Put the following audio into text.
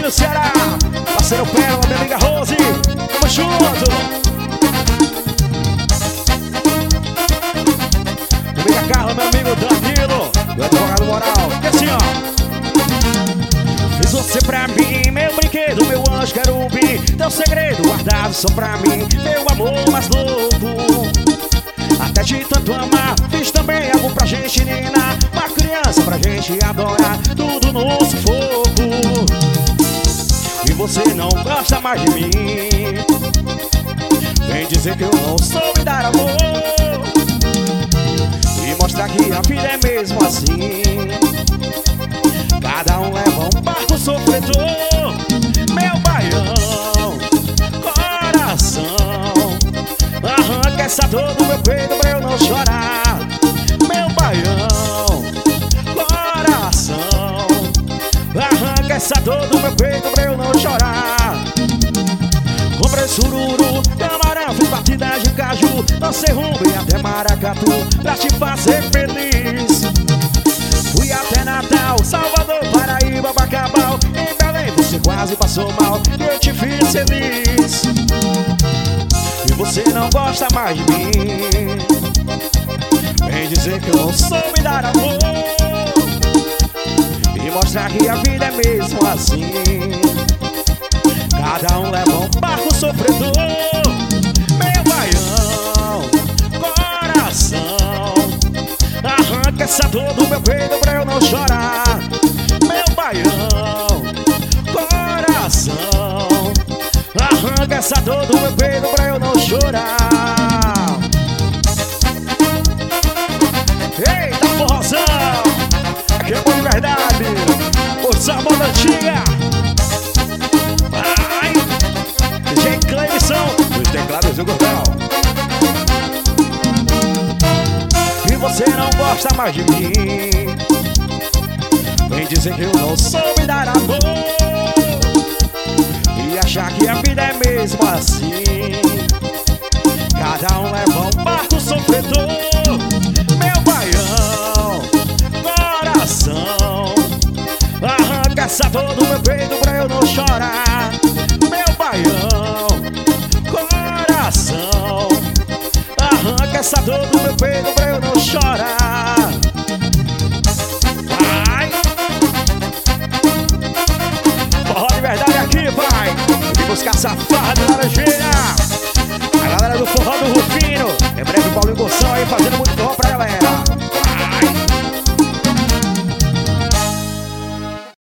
Marcelino Ceará, parceiro Pérola, minha amiga Rose, tamo junto. Minha amiga Carla, meu amigo Danilo, do advogado moral, e assim ó. Fiz você pra mim, meu brinquedo, meu anjo querubim, teu segredo guardado só pra mim, meu amor mais louco. Até de tanto amar, fiz também algo pra gente ninar, uma criança pra gente adorar, tudo no sufoco. E você não gosta mais de mim, vem dizer que eu não soube dar amor, e mostrar que a vida é mesmo assim, cada um leva um barco sofredor. Meu baião, coração, arranca essa dor do meu peito pra eu não chorar. Meu baião, coração, arranca essa dor do meu peito pra eu não chorar. Comprei sururu, camarão, fiz batida de caju, dancei rumbo e até maracatu pra te fazer feliz. Fui até Natal, Salvador, Paraíba, Bacabal, em Belém você quase passou mal e eu te fiz feliz. E você não gosta mais de mim, vem dizer que eu não soube dar amor, e mostrar que a vida é mesmo assim, cada um leva um barco sofredor. Meu baião, coração, arranca essa dor do meu peito pra eu não chorar. Meu baião, coração, arranca essa dor do meu peito pra eu não chorar. Eita forrozão, aqui é bom de verdade, o sabor da antiga. Vai, DJ Cleison, os teclados do Gordão. E você não gosta mais de mim, vem dizer que eu não soube dar amor, e achar que a vida é mesmo assim, cada um leva um barco sofredor. Meu baião, coração, arranca essa dor do meu peito pra eu não chorar. Meu baião, coração, arranca essa dor do meu peito pra eu não chorar. Vai, forró de verdade aqui, vai. Vem buscar safado na laranjeira. A galera do forró do Rufino, em breve o Paulinho Gonçalves aí fazendo